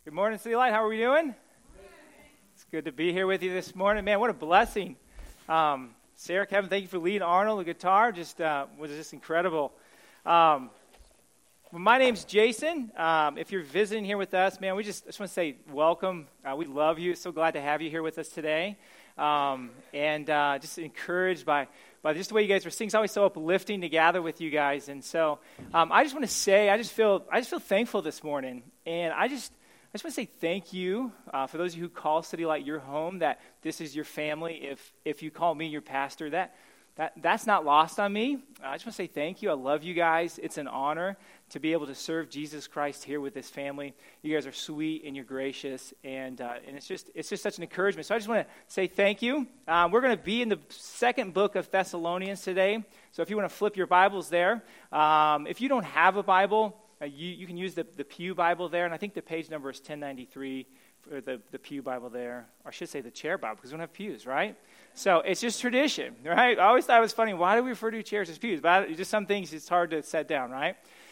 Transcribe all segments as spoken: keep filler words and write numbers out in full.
Good morning, City Light. How are we doing? It's good to be here with you this morning. Man, what a blessing. Um, Sarah, Kevin, thank you for leading Arnold, the guitar. Just uh, was just incredible. Um, well, my name's Jason. Um, if you're visiting here with us, man, we just, just want to say welcome. Uh, we love you. So glad to have you here with us today. Um, and uh, just encouraged by, by just the way you guys are singing. It's always so uplifting to gather with you guys. And so um, I just want to say, I just feel I just feel thankful this morning. And I just I just want to say thank you uh, for those of you who call City Light your home, that this is your family. If if you call me your pastor, that that that's not lost on me. I just want to say thank you. I love you guys. It's an honor to be able to serve Jesus Christ here with this family. You guys are sweet and you're gracious, and uh, and it's just it's just such an encouragement. So I just want to say thank you. Um, we're going to be in the second book of Thessalonians today. So if you want to flip your Bibles there, um, if you don't have a Bible, Uh, you, you can use the, the Pew Bible there, and I think the page number is ten ninety-three for the, the Pew Bible there. Or I should say the chair Bible, because we don't have pews, right? So it's just tradition, right? I always thought it was funny, why do we refer to chairs as pews? But just some things it's hard to set down, right?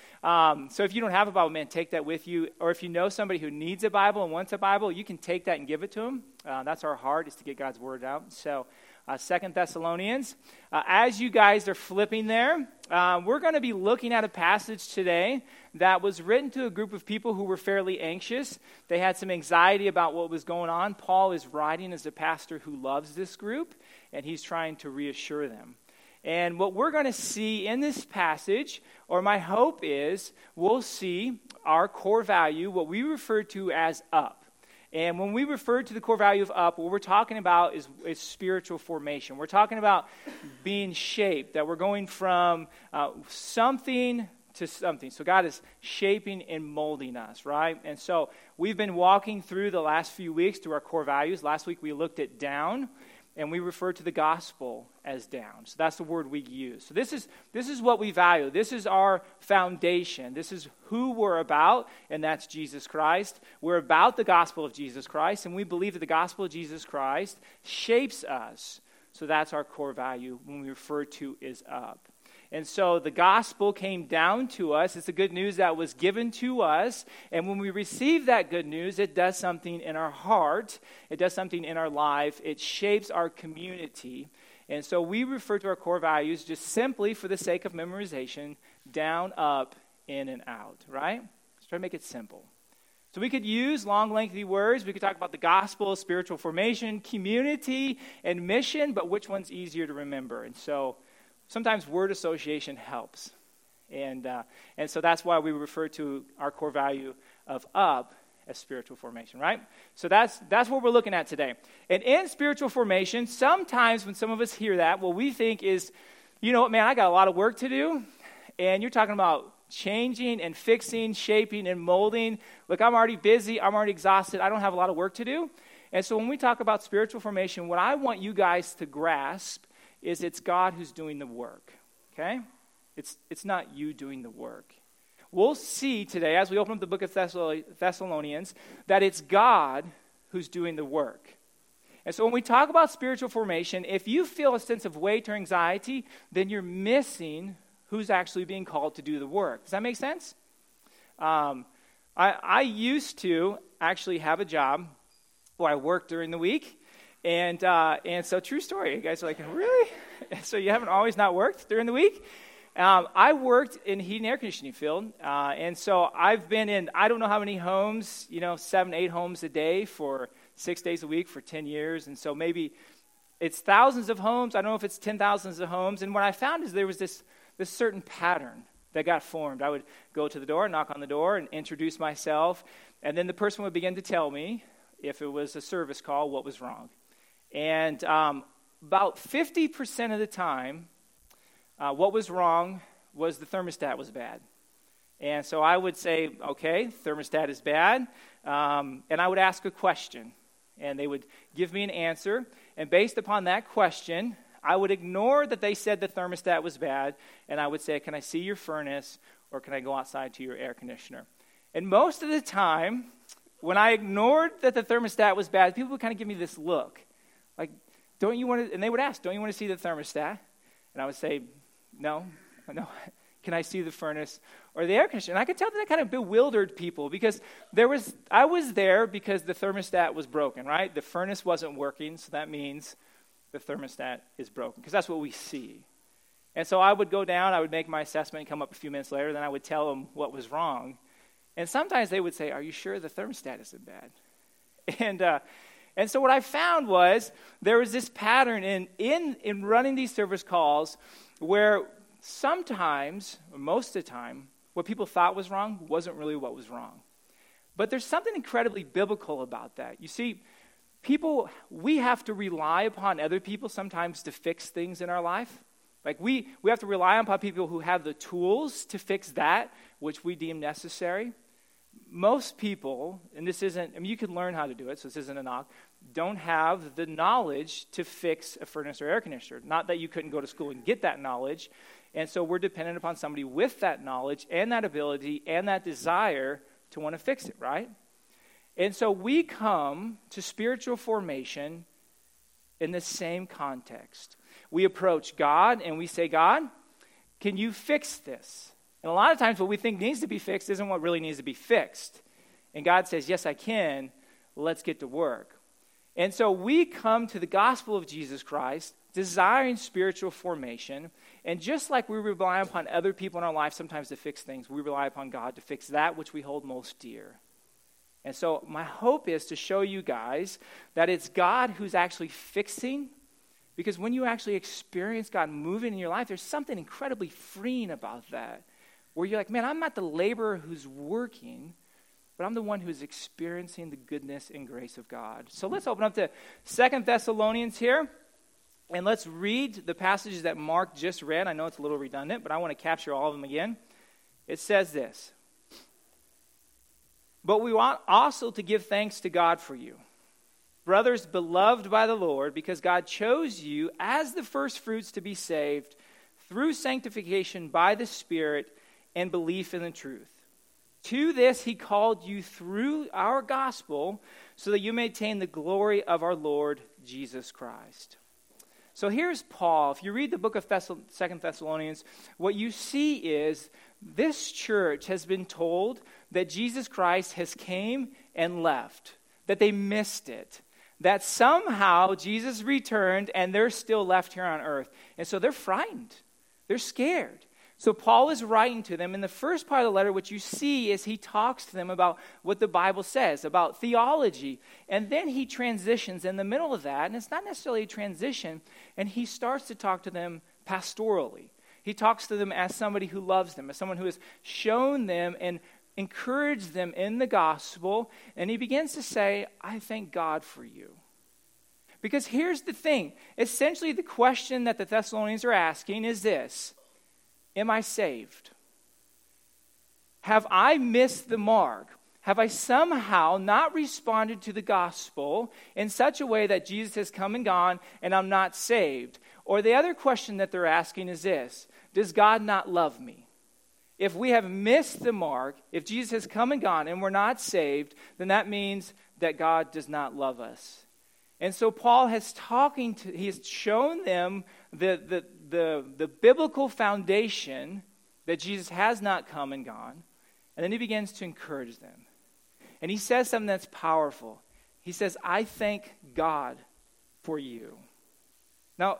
Um, so if you don't have a Bible, man, take that with you. Or if you know somebody who needs a Bible and wants a Bible, you can take that and give it to them. Uh, that's our heart, is to get God's Word out. So uh, Second Thessalonians. Uh, as you guys are flipping there, uh, we're going to be looking at a passage today that was written to a group of people who were fairly anxious. They had some anxiety about what was going on. Paul is writing as a pastor who loves this group, and he's trying to reassure them. And what we're going to see in this passage, or my hope is, we'll see our core value, what we refer to as up. And when we refer to the core value of up, what we're talking about is, is spiritual formation. We're talking about being shaped, that we're going from uh, something to something. So God is shaping and molding us, right? And so we've been walking through the last few weeks through our core values. Last week we looked at down, and we refer to the gospel as down. So that's the word we use. So this is this is what we value. This is our foundation. This is who we're about, and that's Jesus Christ. We're about the gospel of Jesus Christ, and we believe that the gospel of Jesus Christ shapes us. So that's our core value when we refer to is up. And so the gospel came down to us. It's the good news that was given to us. And when we receive that good news, it does something in our heart. It does something in our life. It shapes our community. And so we refer to our core values just simply for the sake of memorization, down, up, in, and out, right? Let's try to make it simple. So we could use long, lengthy words. We could talk about the gospel, spiritual formation, community, and mission, but which one's easier to remember? And so sometimes word association helps. And uh, and so that's why we refer to our core value of up as spiritual formation, right? So that's that's what we're looking at today. And in spiritual formation, sometimes when some of us hear that, what we think is, you know what, man, I got a lot of work to do. And you're talking about changing and fixing, shaping and molding. Look, I'm already busy. I'm already exhausted. I don't have a lot of work to do. And so when we talk about spiritual formation, what I want you guys to grasp is it's God who's doing the work, okay? It's it's not you doing the work. We'll see today, as we open up the book of Thessalonians, that it's God who's doing the work. And so when we talk about spiritual formation, if you feel a sense of weight or anxiety, then you're missing who's actually being called to do the work. Does that make sense? Um, I, I used to actually have a job where I worked during the week. And uh, and so, true story. You guys are like, really? So you haven't always not worked during the week? Um, I worked in heat and air conditioning field. Uh, and so I've been in, I don't know how many homes, you know, seven, eight homes a day for six days a week for ten years. And so maybe it's thousands of homes. I don't know if it's ten thousands of homes. And what I found is there was this, this certain pattern that got formed. I would go to the door, knock on the door, and introduce myself. And then the person would begin to tell me, if it was a service call, what was wrong. And um, about fifty percent of the time, uh, what was wrong was the thermostat was bad. And so I would say, okay, thermostat is bad. Um, and I would ask a question. And they would give me an answer. And based upon that question, I would ignore that they said the thermostat was bad. And I would say, can I see your furnace? Or can I go outside to your air conditioner? And most of the time, when I ignored that the thermostat was bad, people would kind of give me this look. Like, don't you want to, and they would ask, don't you want to see the thermostat? And I would say, no, no. can I see the furnace or the air conditioner? And I could tell that that kind of bewildered people because there was, I was there because the thermostat was broken, right? The furnace wasn't working, so that means the thermostat is broken because that's what we see. And so I would go down, I would make my assessment and come up a few minutes later, then I would tell them what was wrong. And sometimes they would say, are you sure the thermostat isn't bad? And uh, and so what I found was there was this pattern in, in, in running these service calls where sometimes, or most of the time, what people thought was wrong wasn't really what was wrong. But there's something incredibly biblical about that. You see, people, we have to rely upon other people sometimes to fix things in our life. Like we, we have to rely upon people who have the tools to fix that, which we deem necessary. Most people, and this isn't, I mean, you can learn how to do it, so this isn't a knock, don't have the knowledge to fix a furnace or air conditioner. Not that you couldn't go to school and get that knowledge. And so we're dependent upon somebody with that knowledge and that ability and that desire to want to fix it, right? And so we come to spiritual formation in the same context. We approach God and we say, God, can you fix this? And a lot of times what we think needs to be fixed isn't what really needs to be fixed. And God says, yes, I can. Let's get to work. And so we come to the gospel of Jesus Christ, desiring spiritual formation. And just like we rely upon other people in our life sometimes to fix things, we rely upon God to fix that which we hold most dear. And so my hope is to show you guys that it's God who's actually fixing. Because when you actually experience God moving in your life, there's something incredibly freeing about that. Where you're like, man, I'm not the laborer who's working, but I'm the one who's experiencing the goodness and grace of God. So let's open up to Second Thessalonians here, and let's read the passages that Mark just read. I know it's a little redundant, but I want to capture all of them again. It says this, but we want also to give thanks to God for you, brothers beloved by the Lord, because God chose you as the first fruits to be saved through sanctification by the Spirit and belief in the truth. To this he called you through our gospel so that you may attain the glory of our Lord Jesus Christ. So here's Paul. If you read the book of Second Thessalonians, what you see is this church has been told that Jesus Christ has came and left, that they missed it, that somehow Jesus returned and they're still left here on earth. And so they're frightened. They're scared. So Paul is writing to them. In the first part of the letter, what you see is he talks to them about what the Bible says, about theology. And then he transitions in the middle of that, and it's not necessarily a transition, and he starts to talk to them pastorally. He talks to them as somebody who loves them, as someone who has shown them and encouraged them in the gospel. And he begins to say, I thank God for you. Because here's the thing. Essentially, the question that the Thessalonians are asking is this. Am I saved? Have I missed the mark? Have I somehow not responded to the gospel in such a way that Jesus has come and gone and I'm not saved? Or the other question that they're asking is this. Does God not love me? If we have missed the mark, if Jesus has come and gone and we're not saved, then that means that God does not love us. And so Paul has talking to, he has shown them the, the, the, the biblical foundation that Jesus has not come and gone. And then he begins to encourage them. And he says something that's powerful. He says, I thank God for you. Now,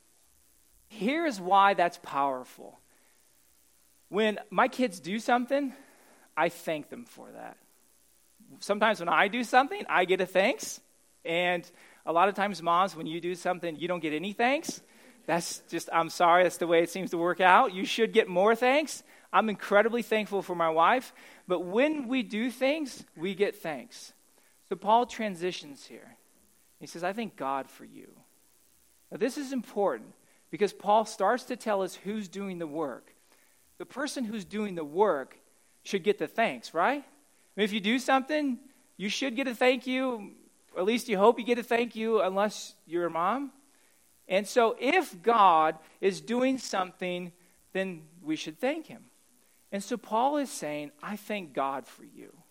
here's why that's powerful. When my kids do something, I thank them for that. Sometimes when I do something, I get a thanks. And a lot of times, moms, when you do something, you don't get any thanks. That's just, I'm sorry, that's the way it seems to work out. You should get more thanks. I'm incredibly thankful for my wife. But when we do things, we get thanks. So Paul transitions here. He says, I thank God for you. Now, this is important because Paul starts to tell us who's doing the work. The person who's doing the work should get the thanks, right? I mean, if you do something, you should get a thank you. Or at least you hope you get a thank you unless you're a mom. And so if God is doing something, then we should thank him. And so Paul is saying, I thank God for you.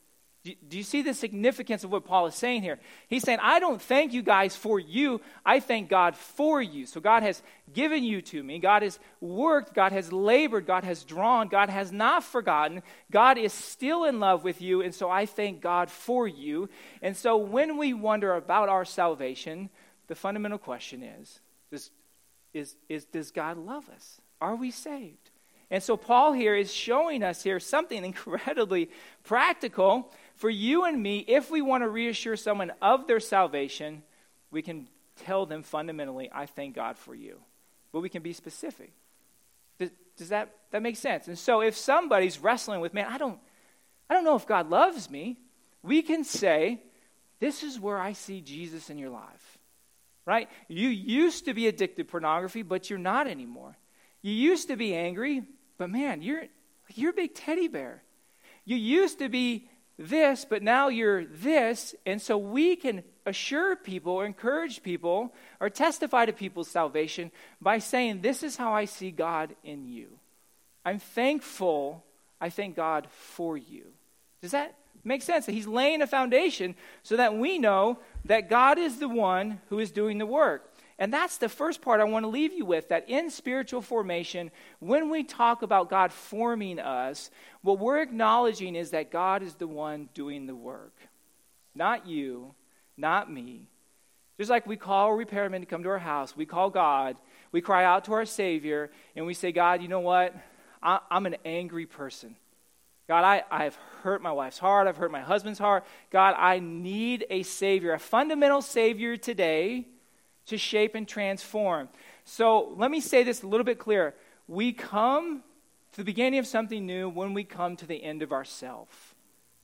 Do, do you see the significance of what Paul is saying here? He's saying, I don't thank you guys for you. I thank God for you. So God has given you to me. God has worked. God has labored. God has drawn. God has not forgotten. God is still in love with you. And so I thank God for you. And so when we wonder about our salvation, the fundamental question is, does, is, is, does God love us? Are we saved? And so Paul here is showing us here something incredibly practical for you and me. If we want to reassure someone of their salvation, we can tell them fundamentally, I thank God for you. But we can be specific. Does, does that, that make sense? And so if somebody's wrestling with, man, I don't, I don't know if God loves me, we can say, this is where I see Jesus in your life. Right? You used to be addicted to pornography, but you're not anymore. You used to be angry, but man, you're you're a big teddy bear. You used to be this, but now you're this. And so we can assure people, or encourage people, or testify to people's salvation by saying, this is how I see God in you. I'm thankful. I thank God for you. Does that make sense? He's laying a foundation so that we know that God is the one who is doing the work. And that's the first part I want to leave you with, that in spiritual formation, when we talk about God forming us, what we're acknowledging is that God is the one doing the work. Not you, not me. Just like we call a repairman to come to our house, we call God, we cry out to our Savior, and we say, God, you know what? I, I'm an angry person. God, I, I've hurt my wife's heart. I've hurt my husband's heart. God, I need a Savior, a fundamental Savior today to shape and transform. So let me say this a little bit clearer. We come to the beginning of something new when we come to the end of ourself.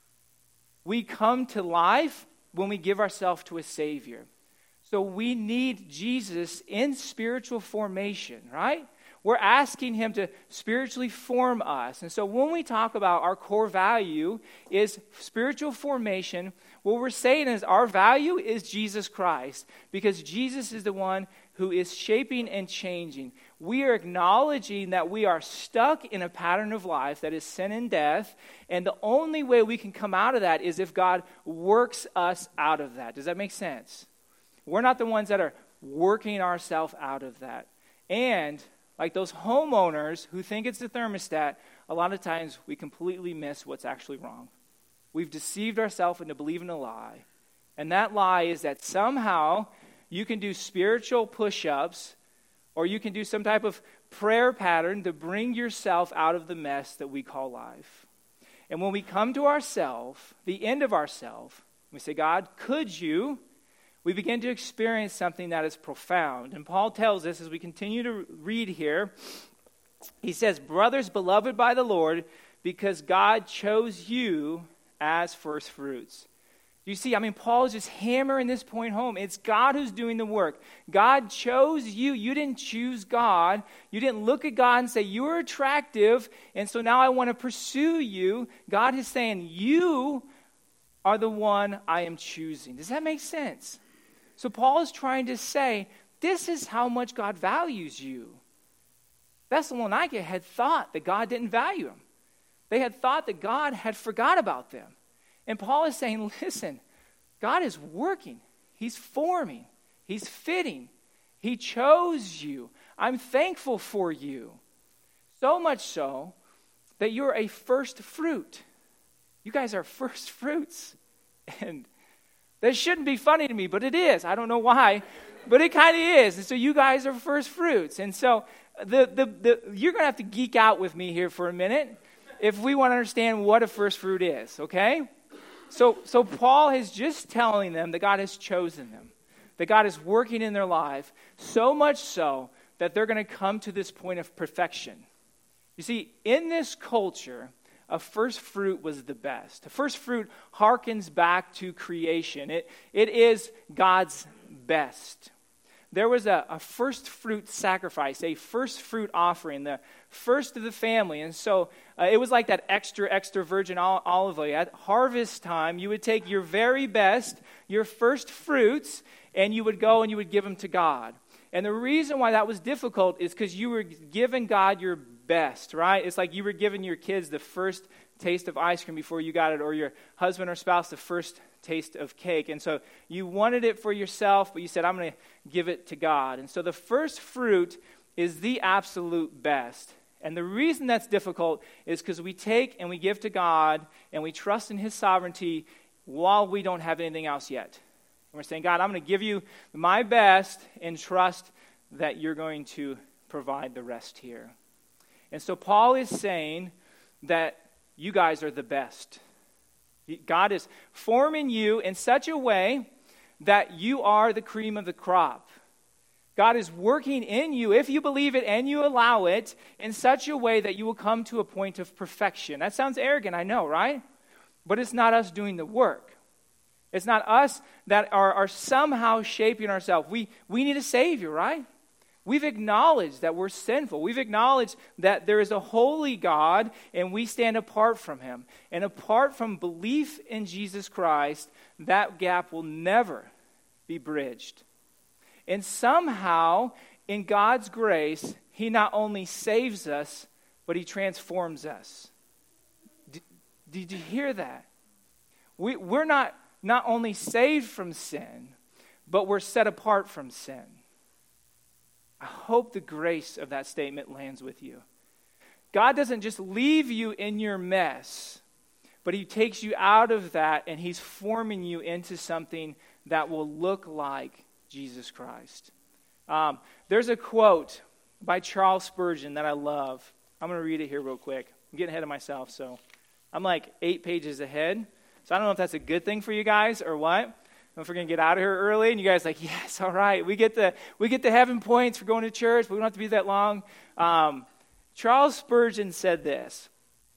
We come to life when we give ourselves to a Savior. So we need Jesus in spiritual formation, right? We're asking him to spiritually form us. And so when we talk about our core value is spiritual formation, what we're saying is our value is Jesus Christ, because Jesus is the one who is shaping and changing. We are acknowledging that we are stuck in a pattern of life that is sin and death, and the only way we can come out of that is if God works us out of that. Does that make sense? We're not the ones that are working ourselves out of that. And like those homeowners who think it's the thermostat, a lot of times we completely miss what's actually wrong. We've deceived ourselves into believing a lie. And that lie is that somehow you can do spiritual push-ups or you can do some type of prayer pattern to bring yourself out of the mess that we call life. And when we come to ourselves, the end of ourselves, we say, God, could you? We begin to experience something that is profound. And Paul tells us as we continue to read here, he says, brothers beloved by the Lord, because God chose you as first fruits. You see, I mean, Paul is just hammering this point home. It's God who's doing the work. God chose you. You didn't choose God. You didn't look at God and say, you're attractive, and so now I want to pursue you. God is saying, you are the one I am choosing. Does that make sense? So Paul is trying to say, this is how much God values you. Thessalonica had thought that God didn't value them. They had thought that God had forgot about them. And Paul is saying, listen, God is working. He's forming. He's fitting. He chose you. I'm thankful for you. So much so that you're a first fruit. You guys are first fruits. And that shouldn't be funny to me, but it is. I don't know why, but it kind of is. And so you guys are first fruits. And so the, the, the you're going to have to geek out with me here for a minute if we want to understand what a first fruit is, okay? So, so Paul is just telling them that God has chosen them, that God is working in their life, so much so that they're going to come to this point of perfection. You see, in this culture, a first fruit was the best. A first fruit harkens back to creation. It, it is God's best. There was a, a first fruit sacrifice, a first fruit offering, the first of the family. And so uh, it was like that extra, extra virgin olive oil. At harvest time, you would take your very best, your first fruits, and you would go and you would give them to God. And the reason why that was difficult is because you were giving God your best, right? It's like you were giving your kids the first taste of ice cream before you got it, or your husband or spouse the first taste of cake. And so you wanted it for yourself, but you said, I'm going to give it to God. And so the first fruit is the absolute best. And the reason that's difficult is because we take and we give to God and we trust in his sovereignty while we don't have anything else yet. And we're saying, God, I'm going to give you my best and trust that you're going to provide the rest here. And so Paul is saying that you guys are the best. God is forming you in such a way that you are the cream of the crop. God is working in you, if you believe it and you allow it, in such a way that you will come to a point of perfection. That sounds arrogant, I know, right? But it's not us doing the work. It's not us that are, are somehow shaping ourselves. We, we need a Savior, right? We've acknowledged that we're sinful. We've acknowledged that there is a holy God and we stand apart from him. And apart from belief in Jesus Christ, that gap will never be bridged. And somehow, in God's grace, he not only saves us, but he transforms us. D- did you hear that? We, we're not, not only saved from sin, but we're set apart from sin. I hope the grace of that statement lands with you. God doesn't just leave you in your mess, but he takes you out of that and he's forming you into something that will look like Jesus Christ. Um, there's a quote by Charles Spurgeon that I love. I'm going to read it here real quick. I'm getting ahead of myself, so I'm like eight pages ahead. So I don't know if that's a good thing for you guys or what. If we're going to get out of here early, and you guys are like, yes, all right. We get the we get the heaven points for going to church, but we don't have to be that long. Um, Charles Spurgeon said this.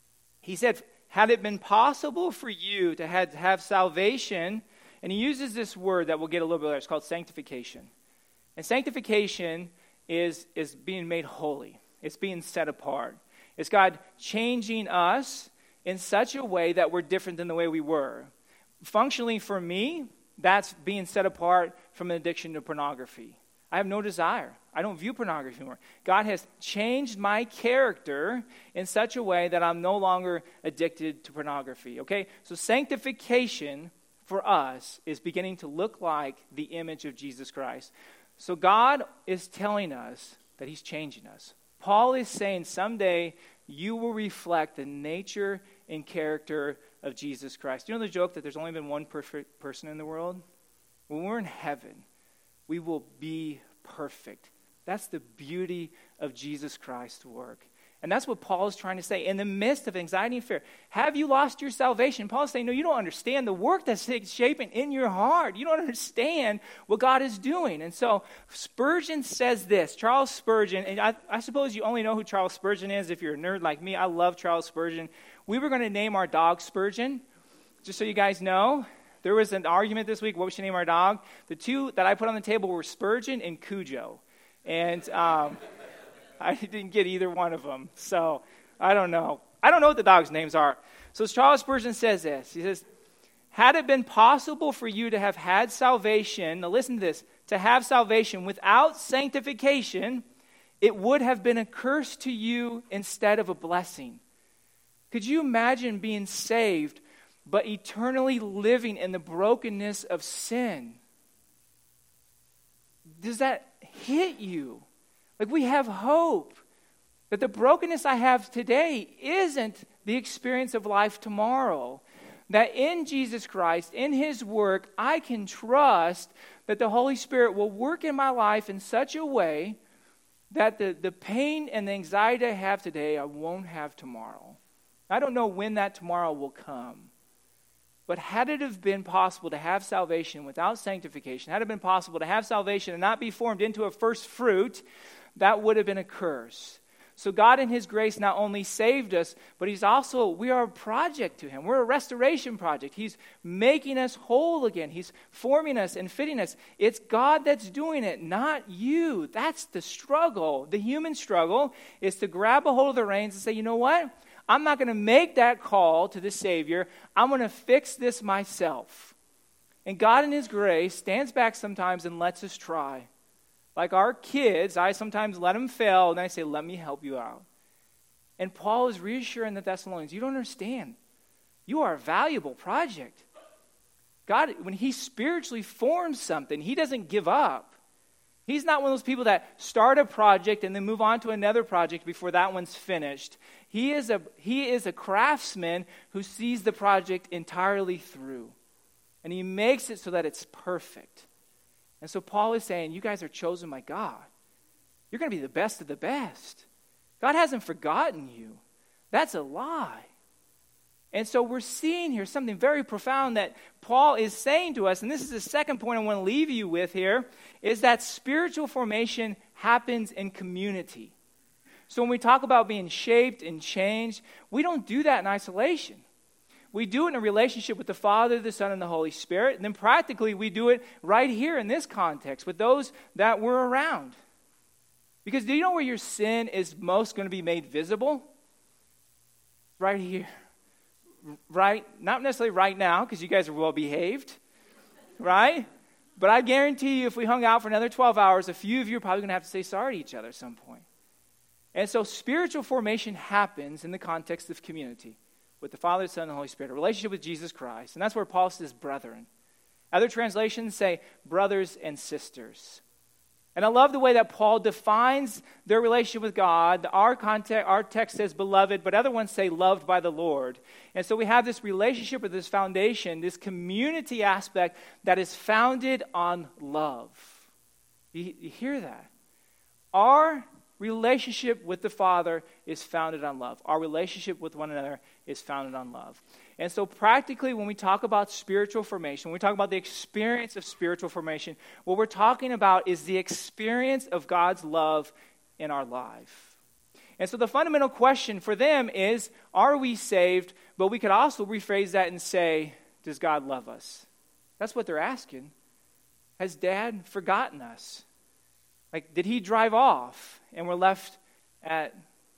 He said, had it been possible for you to have, have salvation, and he uses this word that we'll get a little bit later. It's called sanctification. And sanctification is, is being made holy. It's being set apart. It's God changing us in such a way that we're different than the way we were. Functionally, for me, that's being set apart from an addiction to pornography. I have no desire. I don't view pornography anymore. God has changed my character in such a way that I'm no longer addicted to pornography. Okay? So sanctification for us is beginning to look like the image of Jesus Christ. So God is telling us that he's changing us. Paul is saying someday you will reflect the nature and character of Jesus Christ. You know the joke that there's only been one perfect person in the world? When we're in heaven, we will be perfect. That's the beauty of Jesus Christ's work. And that's what Paul is trying to say. In the midst of anxiety and fear, have you lost your salvation? Paul is saying, no, you don't understand the work that's shaping in your heart. You don't understand what God is doing. And so Spurgeon says this. Charles Spurgeon, and I, I suppose you only know who Charles Spurgeon is if you're a nerd like me. I love Charles Spurgeon. We were going to name our dog Spurgeon, just so you guys know. There was an argument this week, what we should name our dog. The two that I put on the table were Spurgeon and Cujo. And um, I didn't get either one of them. So I don't know. I don't know what the dogs' names are. So Charles Spurgeon says this. He says, had it been possible for you to have had salvation, now listen to this, to have salvation without sanctification, it would have been a curse to you instead of a blessing. Could you imagine being saved, but eternally living in the brokenness of sin? Does that hit you? Like, we have hope that the brokenness I have today isn't the experience of life tomorrow. That in Jesus Christ, in his work, I can trust that the Holy Spirit will work in my life in such a way that the, the pain and the anxiety I have today, I won't have tomorrow. I don't know when that tomorrow will come. But had it have been possible to have salvation without sanctification, had it been possible to have salvation and not be formed into a first fruit, that would have been a curse. So God in his grace not only saved us, but he's also, we are a project to him. We're a restoration project. He's making us whole again. He's forming us and fitting us. It's God that's doing it, not you. That's the struggle. The human struggle is to grab a hold of the reins and say, you know what? I'm not going to make that call to the Savior. I'm going to fix this myself. And God in his grace stands back sometimes and lets us try. Like our kids, I sometimes let them fail, and then I say, let me help you out. And Paul is reassuring the Thessalonians, you don't understand. You are a valuable project. God, when he spiritually forms something, he doesn't give up. He's not one of those people that start a project and then move on to another project before that one's finished. He is a, he is a craftsman who sees the project entirely through. And he makes it so that it's perfect. And so Paul is saying, you guys are chosen by God. You're going to be the best of the best. God hasn't forgotten you. That's a lie. And so we're seeing here something very profound that Paul is saying to us, and this is the second point I want to leave you with here, is that spiritual formation happens in community. So when we talk about being shaped and changed, we don't do that in isolation. We do it in a relationship with the Father, the Son, and the Holy Spirit. And then practically we do it right here in this context with those that we're around. Because do you know where your sin is most going to be made visible? Right here. Right? Not necessarily right now, because you guys are well behaved. Right? But I guarantee you if we hung out for another twelve hours, a few of you are probably going to have to say sorry to each other at some point. And so spiritual formation happens in the context of community with the Father, the Son, and the Holy Spirit, a relationship with Jesus Christ. And that's where Paul says brethren. Other translations say brothers and sisters. And I love the way that Paul defines their relationship with God. Our context, our text says beloved, but other ones say loved by the Lord. And so we have this relationship with this foundation, this community aspect that is founded on love. You, you hear that? Our relationship with the Father is founded on love. Our relationship with one another is founded on love. And so practically when we talk about spiritual formation, when we talk about the experience of spiritual formation, what we're talking about is the experience of God's love in our life. And so the fundamental question for them is, are we saved? But we could also rephrase that and say, does God love us? That's what they're asking. Has Dad forgotten us? Like, did he drive off and we're left at,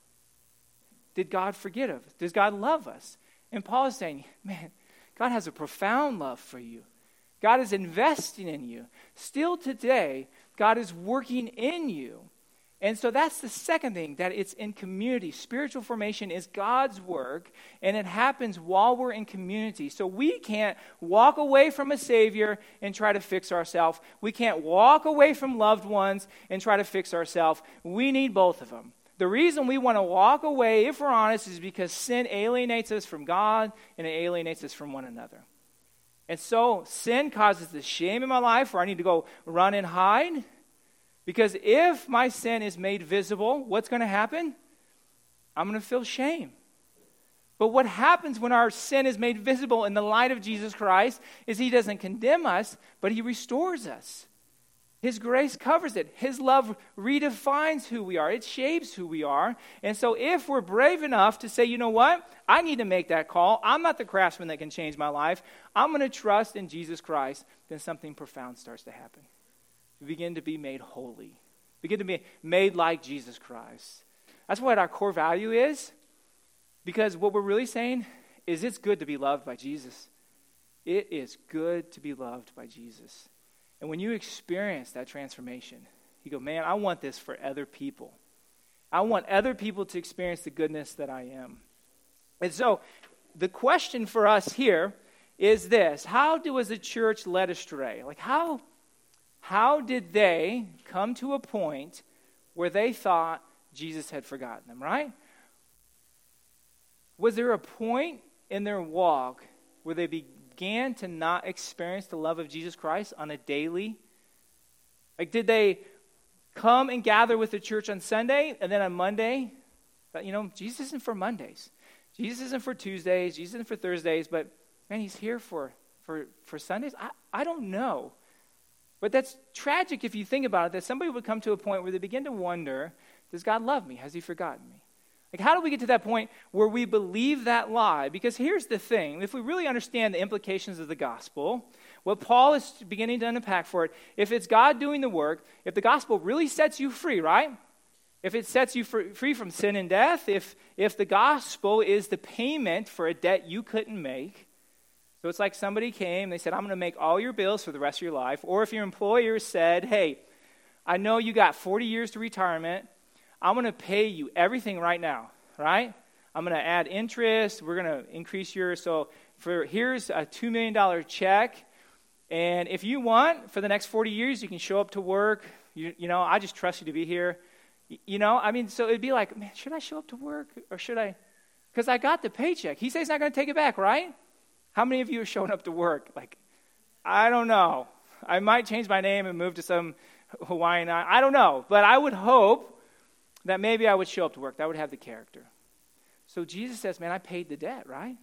did God forget us? Does God love us? And Paul is saying, man, God has a profound love for you. God is investing in you. Still today, God is working in you. And so that's the second thing, that it's in community. Spiritual formation is God's work, and it happens while we're in community. So we can't walk away from a Savior and try to fix ourselves. We can't walk away from loved ones and try to fix ourselves. We need both of them. The reason we want to walk away, if we're honest, is because sin alienates us from God and it alienates us from one another. And so sin causes the shame in my life where I need to go run and hide. Because if my sin is made visible, what's going to happen? I'm going to feel shame. But what happens when our sin is made visible in the light of Jesus Christ is he doesn't condemn us, but he restores us. His grace covers it. His love redefines who we are. It shapes who we are. And so if we're brave enough to say, you know what? I need to make that call. I'm not the craftsman that can change my life. I'm going to trust in Jesus Christ. Then something profound starts to happen. We begin to be made holy. Begin to be made like Jesus Christ. That's what our core value is. Because what we're really saying is it's good to be loved by Jesus. It is good to be loved by Jesus. And when you experience that transformation, you go, man, I want this for other people. I want other people to experience the goodness that I am. And so the question for us here is this: how do was the church led astray? Like how, how did they come to a point where they thought Jesus had forgotten them, right? Was there a point in their walk where they began to not experience the love of Jesus Christ on a daily? Like, did they come and gather with the church on Sunday, and then on Monday, but, you know, Jesus isn't for Mondays. Jesus isn't for Tuesdays. Jesus isn't for Thursdays, but, man, he's here for, for, for Sundays? I, I don't know. But that's tragic if you think about it, that somebody would come to a point where they begin to wonder, does God love me? Has he forgotten me? Like, how do we get to that point where we believe that lie? Because here's the thing. If we really understand the implications of the gospel, what Paul is beginning to unpack for it, if it's God doing the work, if the gospel really sets you free, right? If it sets you free from sin and death, if, if the gospel is the payment for a debt you couldn't make, so it's like somebody came, they said, I'm going to make all your bills for the rest of your life. Or if your employer said, hey, I know you got forty years to retirement, I'm going to pay you everything right now. right? I'm going to add interest. We're going to increase your, so for here's a two million dollars check. And if you want, for the next forty years, you can show up to work. You, you know, I just trust you to be here. You, you know, I mean, so it'd be like, man, should I show up to work or should I? Because I got the paycheck. He says he's not going to take it back, right? How many of you are showing up to work? Like, I don't know. I might change my name and move to some Hawaiian. I don't know. But I would hope that maybe I would show up to work. That would have the character. So Jesus says, man, I paid the debt, right?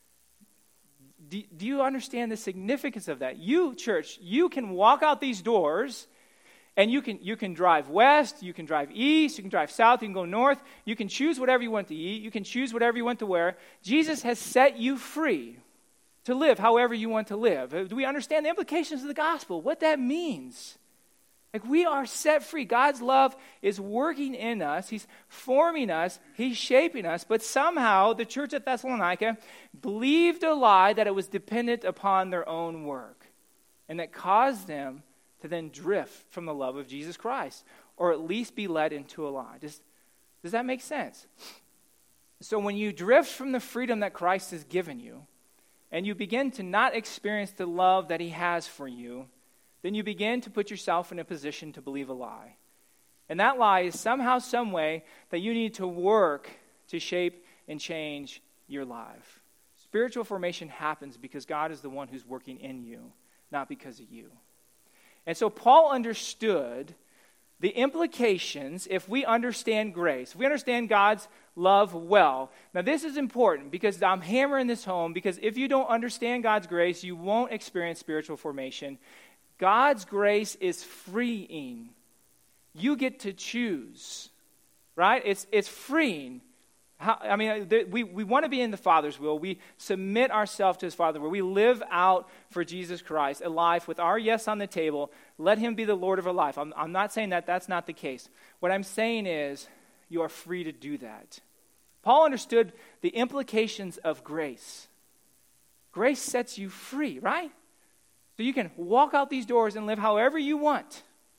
Do, do you understand the significance of that? You, church, you can walk out these doors and you can you can drive west, you can drive east, you can drive south, you can go north. You can choose whatever you want to eat. You can choose whatever you want to wear. Jesus has set you free to live however you want to live. Do we understand the implications of the gospel? What that means? Like, we are set free. God's love is working in us. He's forming us. He's shaping us. But somehow the church at Thessalonica believed a lie that it was dependent upon their own work. And that caused them to then drift from the love of Jesus Christ. Or at least be led into a lie. Does, does that make sense? So when you drift from the freedom that Christ has given you, and you begin to not experience the love that he has for you, then you begin to put yourself in a position to believe a lie. And that lie is somehow, some way, that you need to work to shape and change your life. Spiritual formation happens because God is the one who's working in you, not because of you. And so Paul understood the implications if we understand grace, if we understand God's love well. Now this is important because I'm hammering this home, because if you don't understand God's grace, you won't experience spiritual formation. God's grace is freeing. You get to choose, right? It's it's freeing. How, I mean, we, we want to be in the Father's will. We submit ourselves to his Father's will. We live out for Jesus Christ a life with our yes on the table. Let him be the Lord of our life. I'm, I'm not saying that that's not the case. What I'm saying is you are free to do that. Paul understood the implications of grace. Grace sets you free, right? So you can walk out these doors and live however you want.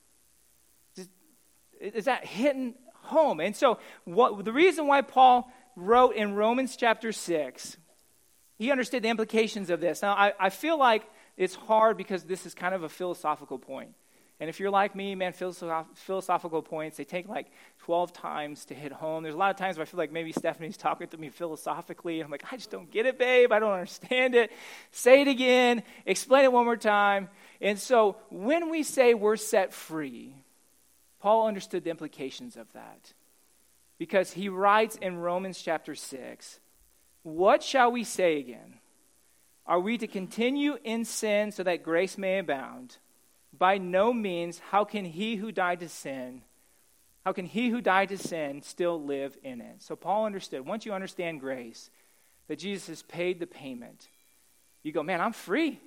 Is that hitting home? And so what, the reason why Paul wrote in Romans chapter six, he understood the implications of this. Now, I, I feel like it's hard because this is kind of a philosophical point. And if you're like me, man, philosoph- philosophical points, they take like twelve times to hit home. There's a lot of times where I feel like maybe Stephanie's talking to me philosophically. I'm like, I just don't get it, babe. I don't understand it. Say it again. Explain it one more time. And so when we say we're set free, Paul understood the implications of that. Because he writes in Romans chapter six, what shall we say again? Are we to continue in sin so that grace may abound? By no means. How can he who died to sin, how can he who died to sin still live in it? So Paul understood, once you understand grace, that Jesus has paid the payment, you go, man, I'm free.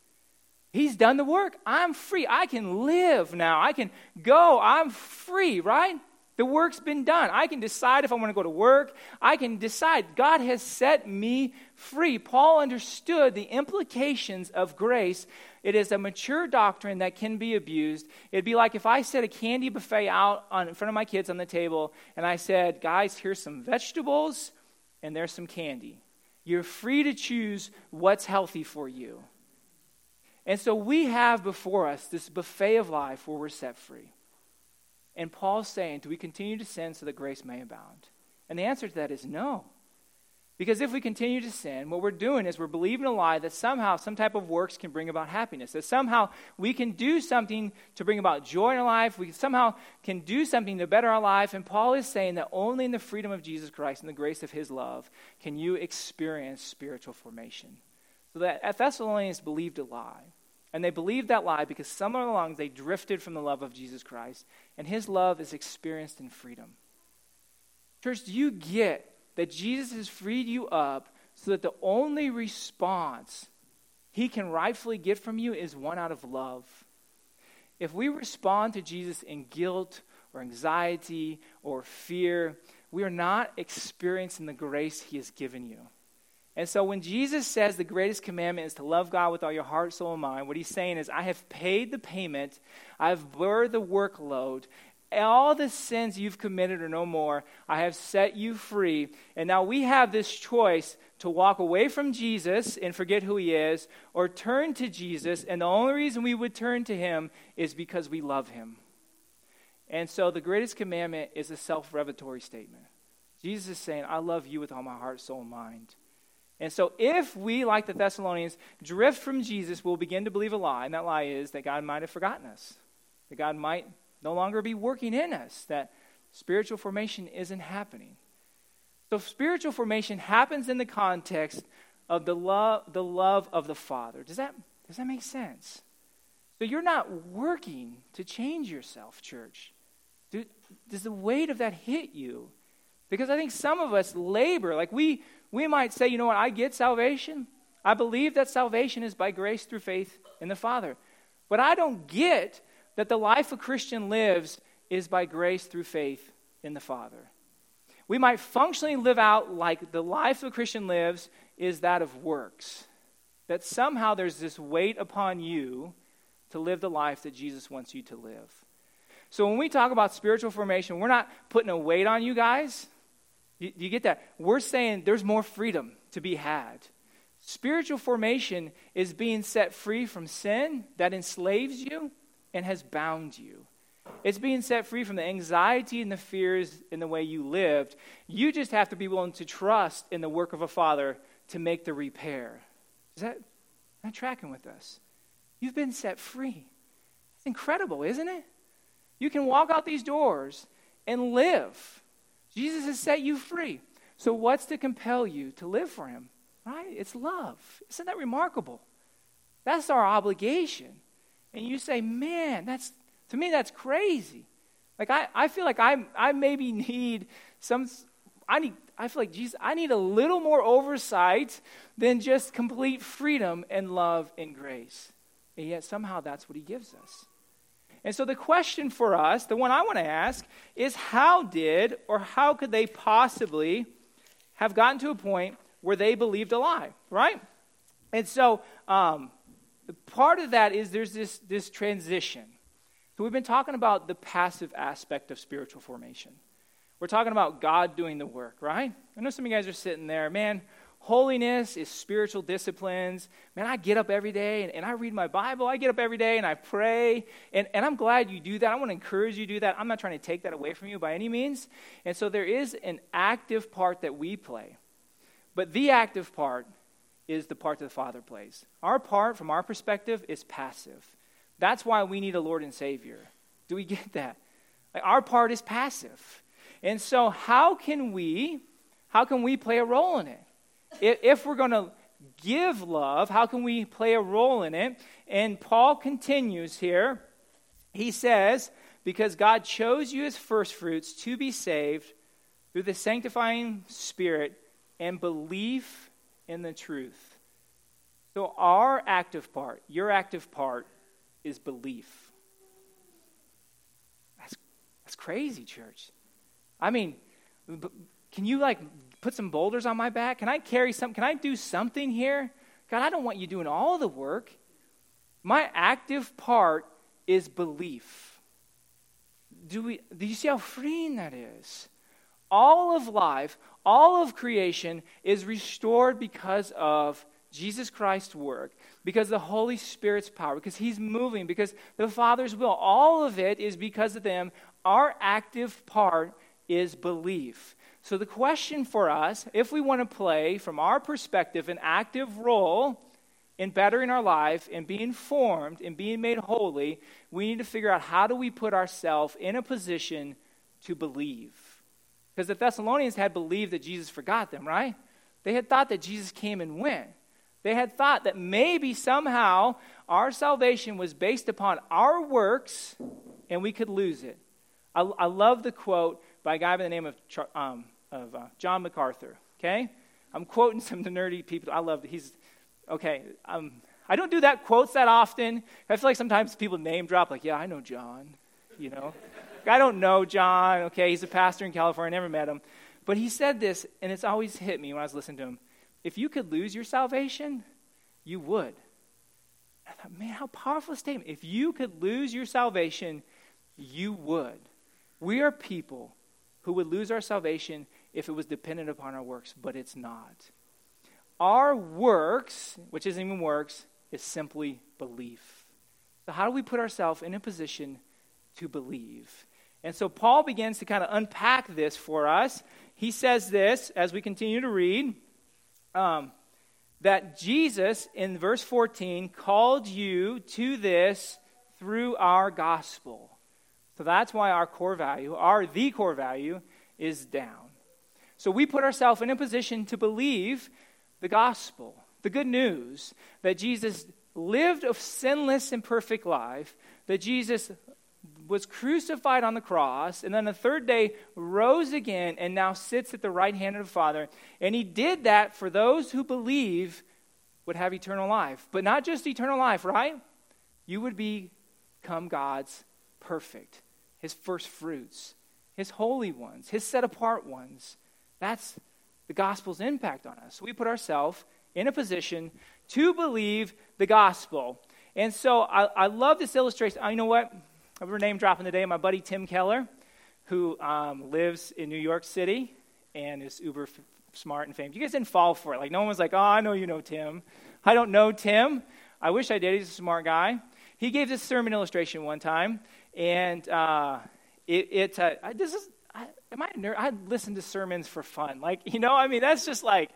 He's done the work. I'm free. I can live now. I can go. I'm free, right? The work's been done. I can decide if I want to go to work. I can decide. God has set me free. Paul understood the implications of grace. It is a mature doctrine that can be abused. It'd be like if I set a candy buffet out on, in front of my kids on the table, and I said, guys, here's some vegetables, and there's some candy. You're free to choose what's healthy for you. And so we have before us this buffet of life where we're set free. And Paul's saying, do we continue to sin so that grace may abound? And the answer to that is no. Because if we continue to sin, what we're doing is we're believing a lie that somehow some type of works can bring about happiness. That somehow we can do something to bring about joy in our life. We somehow can do something to better our life. And Paul is saying that only in the freedom of Jesus Christ and the grace of his love can you experience spiritual formation. So that Thessalonians believed a lie. And they believed that lie because somewhere along they drifted from the love of Jesus Christ. And his love is experienced in freedom. Church, do you get that Jesus has freed you up so that the only response he can rightfully get from you is one out of love? If we respond to Jesus in guilt or anxiety or fear, we are not experiencing the grace he has given you. And so when Jesus says the greatest commandment is to love God with all your heart, soul, and mind, what he's saying is, I have paid the payment, I've bore the workload, all the sins you've committed or no more. I have set you free. And now we have this choice to walk away from Jesus and forget who he is, or turn to Jesus. And the only reason we would turn to him is because we love him. And so the greatest commandment is a self-revelatory statement. Jesus is saying, I love you with all my heart, soul, and mind. And so if we, like the Thessalonians, drift from Jesus, we'll begin to believe a lie. And that lie is that God might have forgotten us. That God might no longer be working in us. That spiritual formation isn't happening. So spiritual formation happens in the context of the love, the love of the Father. Does that, does that make sense? So you're not working to change yourself, church. Do, does the weight of that hit you? Because I think some of us labor, like we... We might say, you know what, I get salvation. I believe that salvation is by grace through faith in the Father. But I don't get that the life a Christian lives is by grace through faith in the Father. We might functionally live out like the life a Christian lives is that of works. That somehow there's this weight upon you to live the life that Jesus wants you to live. So when we talk about spiritual formation, we're not putting a weight on you guys. You, you get that? We're saying there's more freedom to be had. Spiritual formation is being set free from sin that enslaves you and has bound you. It's being set free from the anxiety and the fears in the way you lived. You just have to be willing to trust in the work of a Father to make the repair. Is that not tracking with us? You've been set free. It's incredible, isn't it? You can walk out these doors and live. Jesus has set you free. So what's to compel you to live for him? Right? It's love. Isn't that remarkable? That's our obligation. And you say, man, that's to me, that's crazy. Like I, I feel like I I maybe need some, I need, I feel like, Jesus, I need a little more oversight than just complete freedom and love and grace. And yet somehow that's what he gives us. And so the question for us, the one I want to ask, is how did or how could they possibly have gotten to a point where they believed a lie, right? And so um, part of that is there's this, this transition. So we've been talking about the passive aspect of spiritual formation. We're talking about God doing the work, right? I know some of you guys are sitting there, man, holiness is spiritual disciplines. Man, I get up every day and, and I read my Bible. I get up every day and I pray. And, and I'm glad you do that. I want to encourage you to do that. I'm not trying to take that away from you by any means. And so there is an active part that we play. But the active part is the part that the Father plays. Our part, from our perspective, is passive. That's why we need a Lord and Savior. Do we get that? Like our part is passive. And so how can we, how can we play a role in it? If we're going to give love, how can we play a role in it? And Paul continues here. He says, because God chose you as firstfruits to be saved through the sanctifying Spirit and belief in the truth. So our active part, your active part, is belief. That's, that's crazy, church. I mean, can you like put some boulders on my back? Can I carry some? Can I do something here? God, I don't want you doing all the work. My active part is belief. Do we? Do you see how freeing that is? All of life, all of creation is restored because of Jesus Christ's work, because the Holy Spirit's power, because he's moving, because the Father's will. All of it is because of them. Our active part is belief. So the question for us, if we want to play, from our perspective, an active role in bettering our life, in being formed, in being made holy, we need to figure out how do we put ourselves in a position to believe. Because the Thessalonians had believed that Jesus forgot them, right? They had thought that Jesus came and went. They had thought that maybe somehow our salvation was based upon our works and we could lose it. I, I love the quote by a guy by the name of um, of uh, John MacArthur, okay? I'm quoting some of the nerdy people. I love it. He's, okay, um, I don't do that quotes that often. I feel like sometimes people name drop, like, yeah, I know John, you know. I don't know John, okay? He's a pastor in California. I never met him. But he said this, and it's always hit me when I was listening to him. If you could lose your salvation, you would. I thought, man, how powerful a statement. If you could lose your salvation, you would. We are people who would lose our salvation if it was dependent upon our works, but it's not. Our works, which isn't even works, is simply belief. So how do we put ourselves in a position to believe? And so Paul begins to kind of unpack this for us. He says this as we continue to read, um, that Jesus, in verse fourteen, called you to this through our gospel. So that's why our core value, our the core value, is down. So we put ourselves in a position to believe the gospel, the good news, that Jesus lived a sinless and perfect life, that Jesus was crucified on the cross, and then the third day rose again and now sits at the right hand of the Father. And he did that for those who believe would have eternal life. But not just eternal life, right? You would become God's perfect, his first fruits, his holy ones, his set apart ones. That's the gospel's impact on us. So we put ourselves in a position to believe the gospel. And so I, I love this illustration. Uh, you know what? We're name dropping today. My buddy Tim Keller, who um, lives in New York City and is uber f- smart and famous. You guys didn't fall for it. Like, no one was like, oh, I know you know Tim. I don't know Tim. I wish I did. He's a smart guy. He gave this sermon illustration one time, and uh, it, it uh, I, this is, I, am I a nerd? I listen to sermons for fun. Like, you know, I mean, that's just like,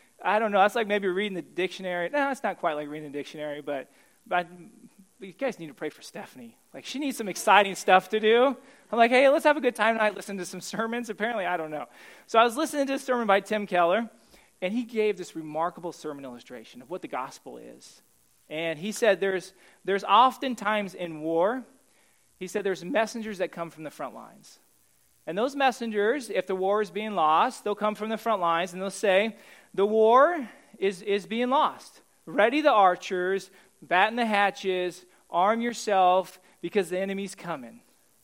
I don't know. That's like maybe reading the dictionary. No, it's not quite like reading the dictionary, but, but you guys need to pray for Stephanie. Like, she needs some exciting stuff to do. I'm like, hey, let's have a good time tonight, listen to some sermons. Apparently, I don't know. So I was listening to a sermon by Tim Keller, and he gave this remarkable sermon illustration of what the gospel is. And he said there's there's oftentimes in war, he said there's messengers that come from the front lines. And those messengers, if the war is being lost, they'll come from the front lines, and they'll say, the war is, is being lost. Ready the archers, batten the hatches, arm yourself, because the enemy's coming.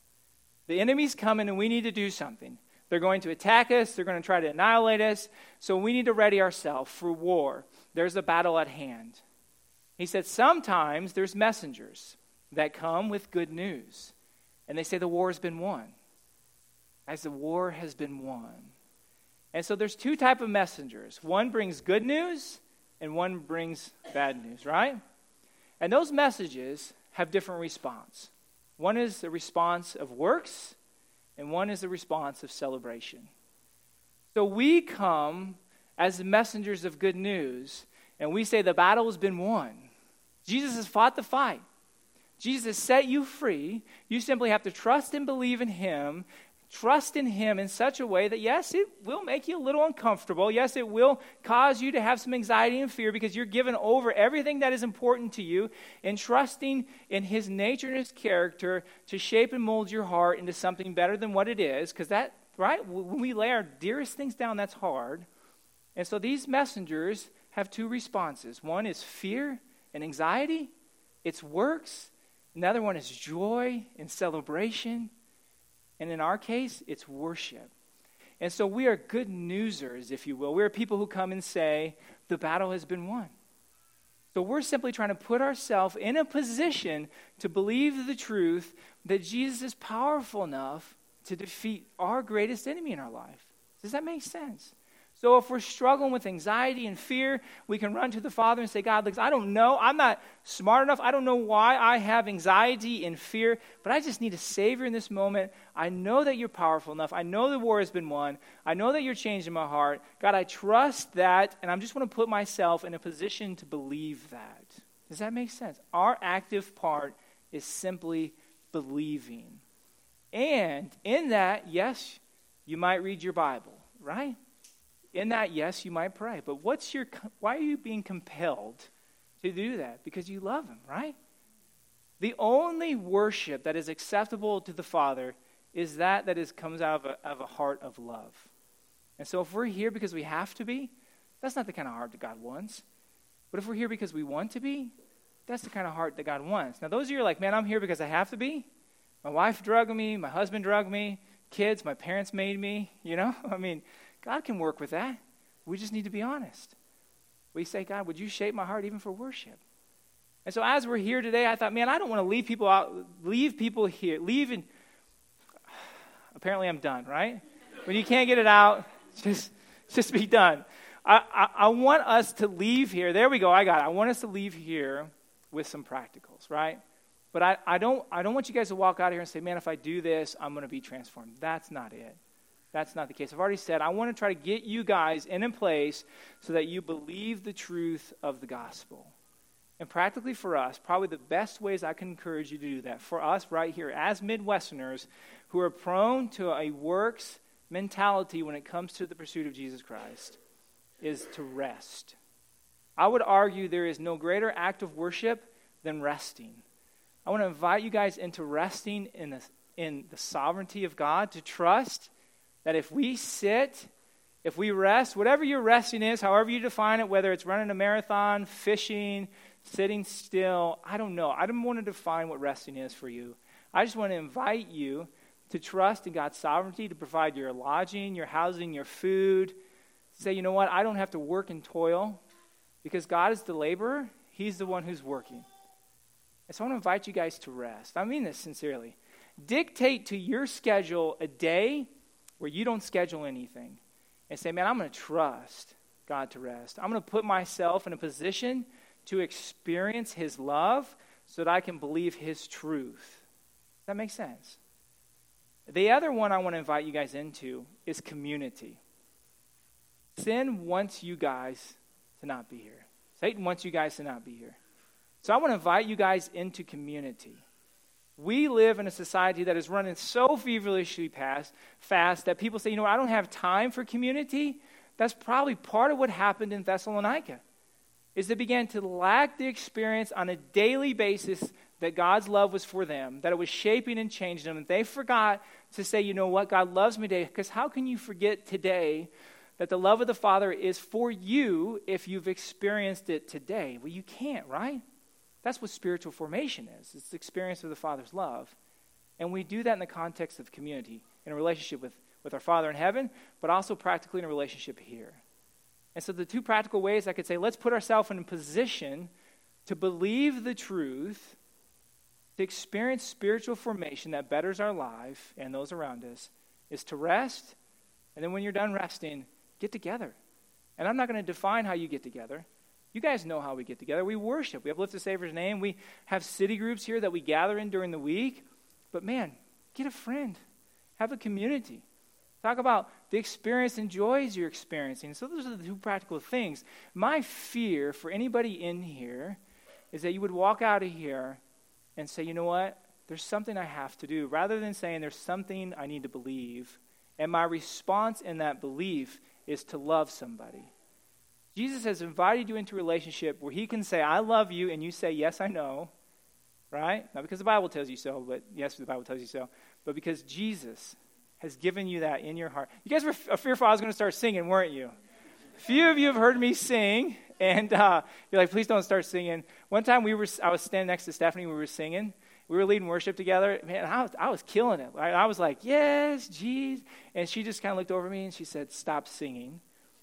The enemy's coming, and we need to do something. They're going to attack us. They're going to try to annihilate us. So we need to ready ourselves for war. There's a battle at hand. He said sometimes there's messengers that come with good news. And they say the war has been won. As the war has been won. And so there's two type of messengers. One brings good news, and one brings bad news, right? And those messages have different response. One is the response of works, and one is the response of celebration. So we come as the messengers of good news, and we say the battle has been won. Jesus has fought the fight. Jesus has set you free. You simply have to trust and believe in him. Trust in him in such a way that, yes, it will make you a little uncomfortable. Yes, it will cause you to have some anxiety and fear because you're giving over everything that is important to you and trusting in his nature and his character to shape and mold your heart into something better than what it is. Because that, right, when we lay our dearest things down, that's hard. And so these messengers have two responses. One is fear and anxiety. It's works. Another one is joy and celebration. And in our case, it's worship. And so we are good newsers, if you will. We're people who come and say, the battle has been won. So we're simply trying to put ourselves in a position to believe the truth that Jesus is powerful enough to defeat our greatest enemy in our life. Does that make sense? So if we're struggling with anxiety and fear, we can run to the Father and say, God, look, I don't know. I'm not smart enough. I don't know why I have anxiety and fear, but I just need a Savior in this moment. I know that you're powerful enough. I know the war has been won. I know that you're changing my heart. God, I trust that, and I'm just want to put myself in a position to believe that. Does that make sense? Our active part is simply believing. And in that, yes, you might read your Bible, right? In that, yes, you might pray. But what's your? Why are you being compelled to do that? Because you love him, right? The only worship that is acceptable to the Father is that that is comes out of a, of a heart of love. And so if we're here because we have to be, that's not the kind of heart that God wants. But if we're here because we want to be, that's the kind of heart that God wants. Now, those of you who are like, man, I'm here because I have to be. My wife drugged me. My husband drugged me. Kids, my parents made me. You know, I mean, God can work with that. We just need to be honest. We say, God, would you shape my heart even for worship? And so as we're here today, I thought, man, I don't want to leave people out, leave people here, leave in, Apparently I'm done, right? When you can't get it out, just, just be done. I, I, I want us to leave here. There we go. I got it. I want us to leave here with some practicals, right? But I, I don't I don't want you guys to walk out here and say, man, if I do this, I'm going to be transformed. That's not it. That's not the case. I've already said I want to try to get you guys in a place so that you believe the truth of the gospel. And practically for us, probably the best ways I can encourage you to do that, for us right here as Midwesterners who are prone to a works mentality when it comes to the pursuit of Jesus Christ, is to rest. I would argue there is no greater act of worship than resting. I want to invite you guys into resting in the, in the sovereignty of God, to trust that if we sit, if we rest, whatever your resting is, however you define it, whether it's running a marathon, fishing, sitting still, I don't know. I don't want to define what resting is for you. I just want to invite you to trust in God's sovereignty to provide your lodging, your housing, your food. Say, you know what, I don't have to work and toil because God is the laborer. He's the one who's working. And so I want to invite you guys to rest. I mean this sincerely. Dictate to your schedule a day where you don't schedule anything and say, man, I'm going to trust God to rest. I'm going to put myself in a position to experience his love so that I can believe his truth. Does that make sense? The other one I want to invite you guys into is community. Sin wants you guys to not be here. Satan wants you guys to not be here. So I want to invite you guys into community. We live in a society that is running so feverishly past, fast that people say, you know what, I don't have time for community. That's probably part of what happened in Thessalonica, is they began to lack the experience on a daily basis that God's love was for them, that it was shaping and changing them. And they forgot to say, you know what, God loves me today. Because how can you forget today that the love of the Father is for you if you've experienced it today? Well, you can't, right? That's what spiritual formation is. It's the experience of the Father's love. And we do that in the context of community, in a relationship with, with our Father in heaven, but also practically in a relationship here. And so the two practical ways I could say, let's put ourselves in a position to believe the truth, to experience spiritual formation that betters our life and those around us, is to rest, and then when you're done resting, get together. And I'm not going to define how you get together. You guys know how we get together. We worship. We uplift the Savior's name. We have city groups here that we gather in during the week. But man, get a friend. Have a community. Talk about the experience and joys you're experiencing. So those are the two practical things. My fear for anybody in here is that you would walk out of here and say, you know what? There's something I have to do. Rather than saying there's something I need to believe. And my response in that belief is to love somebody. Jesus has invited you into a relationship where he can say, I love you, and you say, yes, I know, right? Not because the Bible tells you so, but yes, the Bible tells you so, but because Jesus has given you that in your heart. You guys were f- fearful I was going to start singing, weren't you? A few of you have heard me sing, and uh, you're like, please don't start singing. One time we were, I was standing next to Stephanie, we were singing. We were leading worship together. Man, I was, I was killing it. I, I was like, yes, geez. And she just kind of looked over me, and she said, stop singing.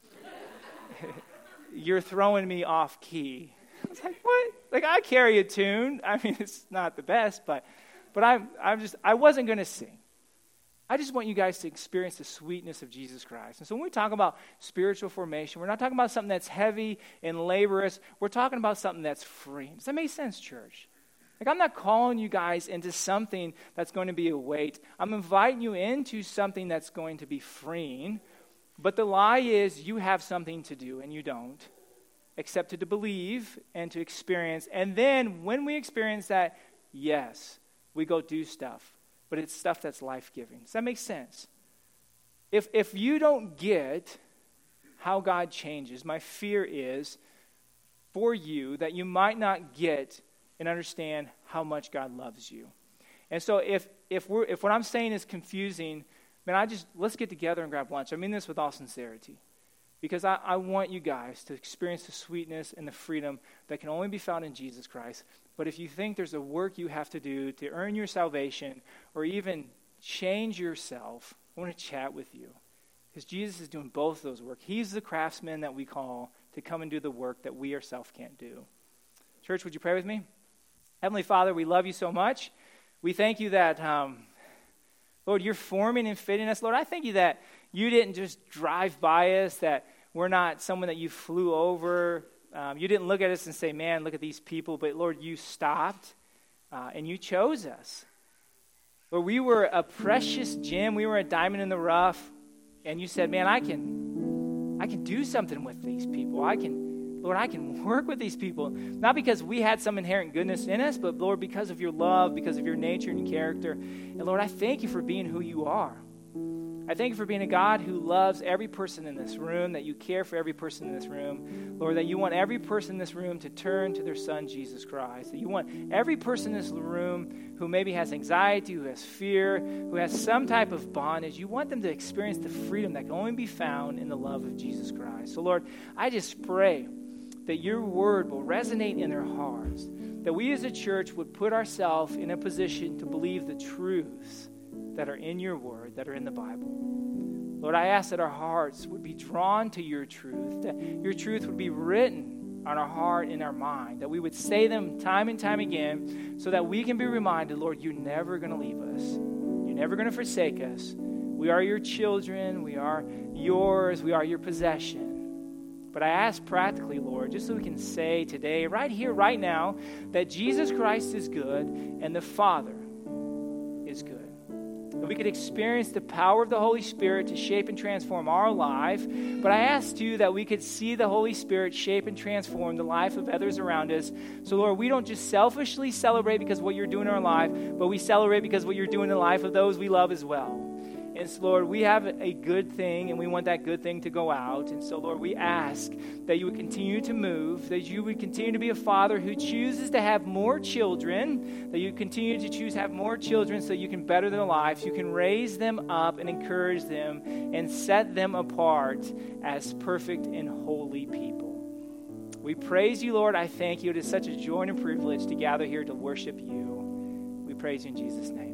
You're throwing me off key. I was like, what? Like, I carry a tune. I mean, it's not the best, but but I'm I'm just I wasn't going to sing. I just want you guys to experience the sweetness of Jesus Christ. And so when we talk about spiritual formation, we're not talking about something that's heavy and laborious. We're talking about something that's free. Does that make sense, church? Like, I'm not calling you guys into something that's going to be a weight. I'm inviting you into something that's going to be freeing. But the lie is you have something to do and you don't, except to believe and to experience. And then when we experience that, yes, we go do stuff. But it's stuff that's life-giving. Does that make sense? If if you don't get how God changes, my fear is for you that you might not get and understand how much God loves you. And so if if we're if what I'm saying is confusing, man, I just, let's get together and grab lunch. I mean this with all sincerity. Because I, I want you guys to experience the sweetness and the freedom that can only be found in Jesus Christ. But if you think there's a work you have to do to earn your salvation or even change yourself, I want to chat with you. Because Jesus is doing both of those work. He's the craftsman that we call to come and do the work that we ourselves can't do. Church, would you pray with me? Heavenly Father, we love you so much. We thank you that... Um, Lord, you're forming and fitting us. Lord, I thank you that you didn't just drive by us, that we're not someone that you flew over. Um, you didn't look at us and say, man, look at these people. But Lord, you stopped uh, and you chose us. Lord, we were a precious gem. We were a diamond in the rough. And you said, man, I can, I can do something with these people. I can, Lord, I can work with these people. Not because we had some inherent goodness in us, but Lord, because of your love, because of your nature and character. And Lord, I thank you for being who you are. I thank you for being a God who loves every person in this room, that you care for every person in this room. Lord, that you want every person in this room to turn to their Son, Jesus Christ. That you want every person in this room who maybe has anxiety, who has fear, who has some type of bondage, you want them to experience the freedom that can only be found in the love of Jesus Christ. So Lord, I just pray that your word will resonate in their hearts, that we as a church would put ourselves in a position to believe the truths that are in your word, that are in the Bible. Lord, I ask that our hearts would be drawn to your truth, that your truth would be written on our heart and our mind, that we would say them time and time again so that we can be reminded, Lord, you're never going to leave us. You're never going to forsake us. We are your children. We are yours. We are your possession. But I ask practically, Lord, just so we can say today, right here, right now, that Jesus Christ is good and the Father is good. That we could experience the power of the Holy Spirit to shape and transform our life. But I ask too that we could see the Holy Spirit shape and transform the life of others around us. So Lord, we don't just selfishly celebrate because of what you're doing in our life, but we celebrate because of what you're doing in the life of those we love as well. And so, Lord, we have a good thing, and we want that good thing to go out. And so, Lord, we ask that you would continue to move, that you would continue to be a father who chooses to have more children, that you continue to choose to have more children so you can better their lives, you can raise them up and encourage them and set them apart as perfect and holy people. We praise you, Lord. I thank you. It is such a joy and a privilege to gather here to worship you. We praise you in Jesus' name.